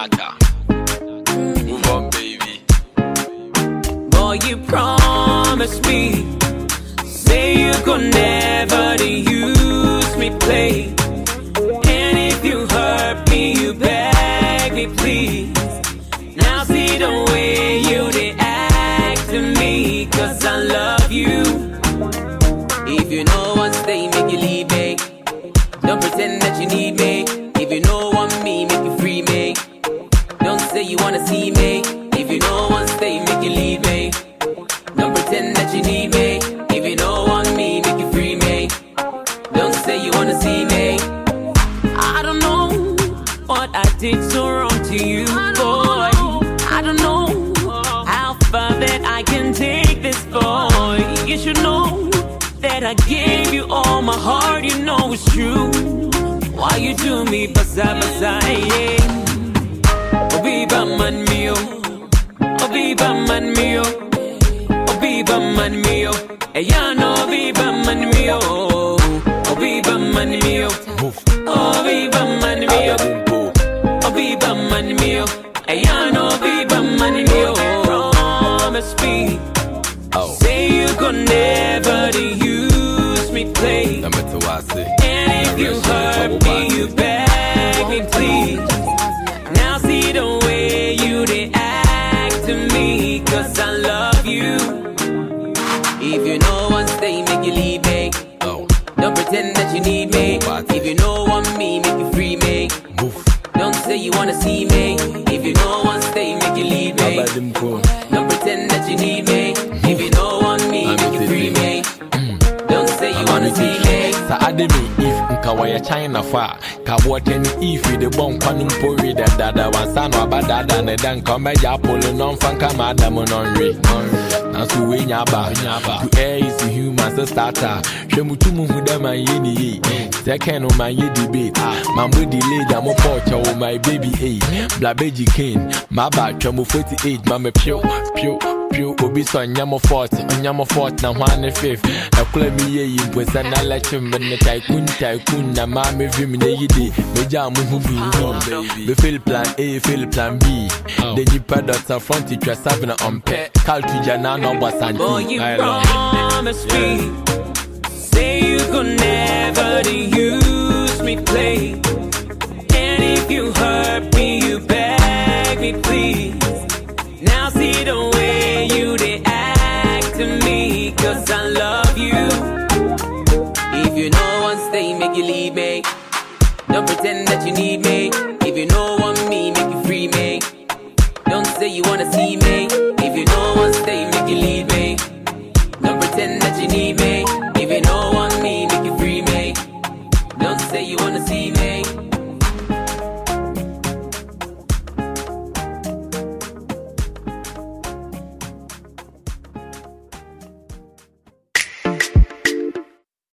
Naka. Move on, baby. Boy, you promised me, say you could never to use me, play. And if you hurt me, you beg me, please. Now see the way you react to me, 'cause I love you. If you know one stay, make you leave me. Don't pretend that you need me. If you know want me, make you free me. Don't say you wanna see me. If you know one stay, make you leave me. Don't pretend that you need me. If you know want me, make you free me. Don't say you wanna see me. I don't know what I did so wrong to you, boy. I don't know how far that I can take this, boy. You should know that I gave you all my heart, you know it's true. Why you do me basa basa, yeah. Obiba man mio, Obiba man mio, Obiba man mio, Eyano Obiba man mio, Obiba man mio, Obiba man mio, Obiba man mio, Eyano Obiba man mio. Promise me, say you could never to use me, play. And if you hurt me, you beg me, please. Now see the way you react to me, 'cause I love you. If you know one stay, make you leave me. Don't pretend that you need me. If you know want me, make you free me. Don't say you wanna see me. If you know one stay, make you leave me. Don't pretend that you need me. If you know want me, make you free me. Don't say you wanna see me. Sa ademi if nka waya China fa ka water if the bon kwanu pori da dada wansano abadada ne dan come ja polo non fanka madam non re na so we nya ba to air is human so starter hwemutu mu huda man ye ni ye second o man ye debate man bo delay da mo porch o my baby bla beji king my ba twemo 48 ma me pio obi so nyamo 40 na hwane fifth na kula mi ye yimposa na lechim me tycoon na ma me vim na yidi me ja mu hu bi be fail plan A fail plan B then you pad out front it was 7 on pet call to jana no basanti. Boy, you promise me, say you could never to use me, play. And if you hurt me, you beg me, please. Now see the way you react to me, 'cause I love you. If you know one stay, make you leave me. Don't pretend that you need me. If you know want me, make you free me. Don't say you wanna see me. If you know one stay, make you leave me. Don't pretend that you need me.